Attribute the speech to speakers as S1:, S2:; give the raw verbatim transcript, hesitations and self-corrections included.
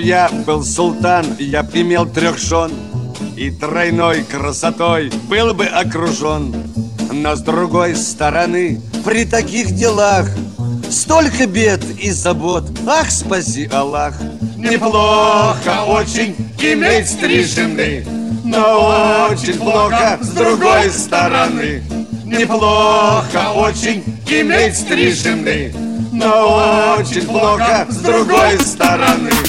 S1: я был султан, я б имел трех жен и тройной красотой был бы окружен. Но с другой стороны, при таких делах столько бед и забот, ах, спаси Аллах. Неплохо очень иметь три жены, но очень плохо с другой стороны. Неплохо очень иметь три жены, но очень плохо с другой стороны.